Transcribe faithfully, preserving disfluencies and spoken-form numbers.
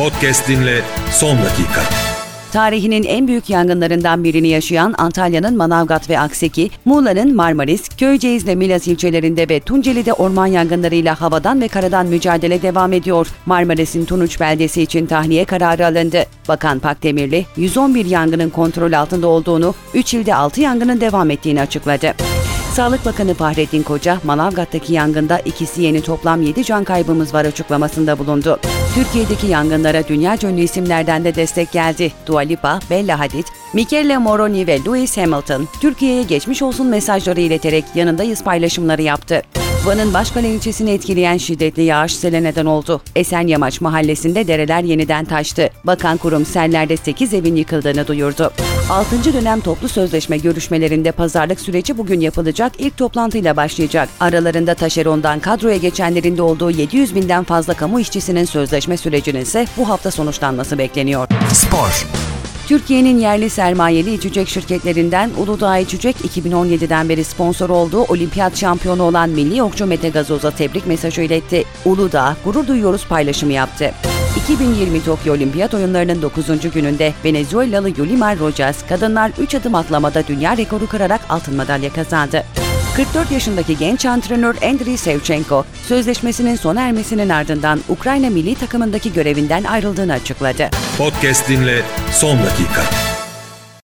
Podcast dinle son dakika. Tarihinin en büyük yangınlarından birini yaşayan Antalya'nın Manavgat ve Akseki, Muğla'nın Marmaris, Köyceğiz ve Milas ilçelerinde ve Tunceli'de orman yangınlarıyla havadan ve karadan mücadele devam ediyor. Marmaris'in Tunuç beldesi için tahliye kararı alındı. Bakan Pakdemirli, yüz on bir yangının kontrol altında olduğunu, üç ilde altı yangının devam ettiğini açıkladı. Sağlık Bakanı Fahrettin Koca, Manavgat'taki yangında ikisi yeni toplam yedi can kaybımız var açıklamasında bulundu. Türkiye'deki yangınlara dünya ünlü isimlerden de destek geldi. Dua Lipa, Bella Hadid, Michele Moroni ve Lewis Hamilton, Türkiye'ye geçmiş olsun mesajları ileterek yanındayız paylaşımları yaptı. Van'ın Başkale ilçesini etkileyen şiddetli yağış sele neden oldu. Esenyamaç mahallesinde dereler yeniden taştı. Bakan kurum sellerde sekiz evin yıkıldığını duyurdu. altıncı dönem toplu sözleşme görüşmelerinde pazarlık süreci bugün yapılacak, ilk toplantıyla başlayacak. Aralarında taşerondan kadroya geçenlerin de olduğu yedi yüz binden fazla kamu işçisinin sözleşme sürecinin ise bu hafta sonuçlanması bekleniyor. Spor. Türkiye'nin yerli sermayeli içecek şirketlerinden Uludağ İçecek, iki bin on yediden beri sponsor olduğu olimpiyat şampiyonu olan milli okçu Mete Gazoz'a tebrik mesajı iletti. Uludağ, gurur duyuyoruz paylaşımı yaptı. iki bin yirmi Tokyo Olimpiyat Oyunları'nın dokuzuncu gününde Venezuelalı Yulimar Rojas, kadınlar üç adım atlamada dünya rekoru kırarak altın madalya kazandı. kırk dört yaşındaki genç antrenör Andriy Shevchenko, sözleşmesinin sona ermesinin ardından Ukrayna milli takımındaki görevinden ayrıldığını açıkladı. Podcast dinle son dakika.